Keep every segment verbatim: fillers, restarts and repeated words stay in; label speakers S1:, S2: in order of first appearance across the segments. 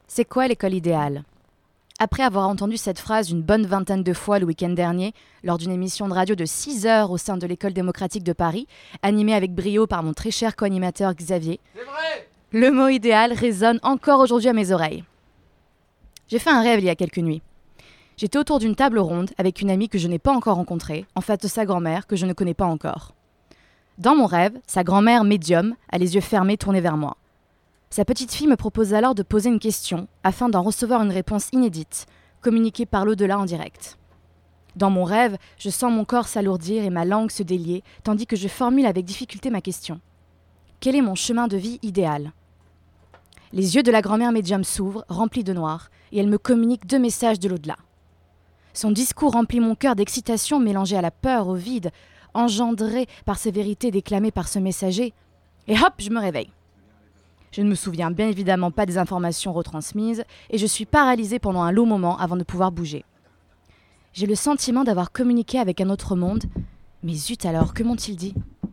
S1: C'est quoi l'école idéale ? Après avoir entendu cette phrase une bonne vingtaine de fois le week-end dernier, lors d'une émission de radio de six heures au sein de l'École démocratique de Paris, animée avec brio par mon très cher co-animateur Xavier,
S2: C'est vrai !
S1: Le mot idéal résonne encore aujourd'hui à mes oreilles. J'ai fait un rêve il y a quelques nuits. J'étais autour d'une table ronde avec une amie que je n'ai pas encore rencontrée, en face de sa grand-mère que je ne connais pas encore. Dans mon rêve, sa grand-mère médium a les yeux fermés tournés vers moi. Sa petite fille me propose alors de poser une question afin d'en recevoir une réponse inédite, communiquée par l'au-delà en direct. Dans mon rêve, je sens mon corps s'alourdir et ma langue se délier, tandis que je formule avec difficulté ma question. Quel est mon chemin de vie idéal ? Les yeux de la grand-mère médium s'ouvrent, remplis de noir, et elle me communique deux messages de l'au-delà. Son discours remplit mon cœur d'excitation mélangée à la peur, au vide, engendrée par ces vérités déclamées par ce messager, et hop, je me réveille. Je ne me souviens bien évidemment pas des informations retransmises, et je suis paralysée pendant un long moment avant de pouvoir bouger. J'ai le sentiment d'avoir communiqué avec un autre monde, mais zut alors, que m'ont-ils dit ?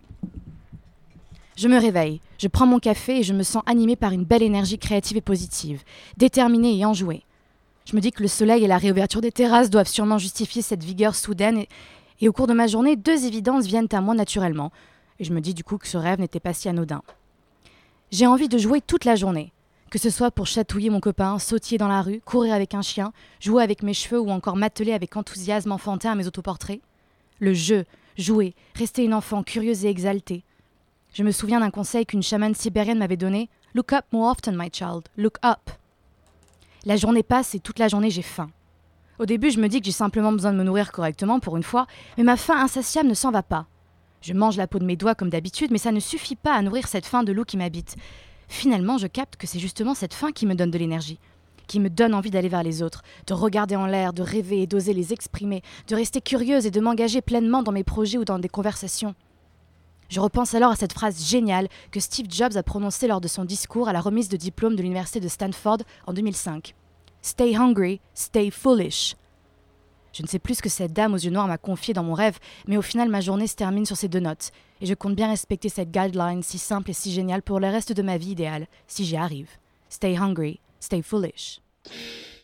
S1: Je me réveille, je prends mon café et je me sens animée par une belle énergie créative et positive, déterminée et enjouée. Je me dis que le soleil et la réouverture des terrasses doivent sûrement justifier cette vigueur soudaine et, et au cours de ma journée, deux évidences viennent à moi naturellement. Et je me dis du coup que ce rêve n'était pas si anodin. J'ai envie de jouer toute la journée, que ce soit pour chatouiller mon copain, sautiller dans la rue, courir avec un chien, jouer avec mes cheveux ou encore m'atteler avec enthousiasme enfantin à mes autoportraits. Le jeu, jouer, rester une enfant curieuse et exaltée. Je me souviens d'un conseil qu'une chamane sibérienne m'avait donné. « Look up more often, my child. Look up. » La journée passe et toute la journée, j'ai faim. Au début, je me dis que j'ai simplement besoin de me nourrir correctement pour une fois, mais ma faim insatiable ne s'en va pas. Je mange la peau de mes doigts comme d'habitude, mais ça ne suffit pas à nourrir cette faim de loup qui m'habite. Finalement, je capte que c'est justement cette faim qui me donne de l'énergie, qui me donne envie d'aller vers les autres, de regarder en l'air, de rêver et d'oser les exprimer, de rester curieuse et de m'engager pleinement dans mes projets ou dans des conversations. Je repense alors à cette phrase géniale que Steve Jobs a prononcée lors de son discours à la remise de diplôme de l'université de Stanford en deux mille cinq. « Stay hungry, stay foolish ». Je ne sais plus ce que cette dame aux yeux noirs m'a confié dans mon rêve, mais au final ma journée se termine sur ces deux notes, et je compte bien respecter cette guideline si simple et si géniale pour le reste de ma vie idéale, si j'y arrive. Stay hungry, stay foolish.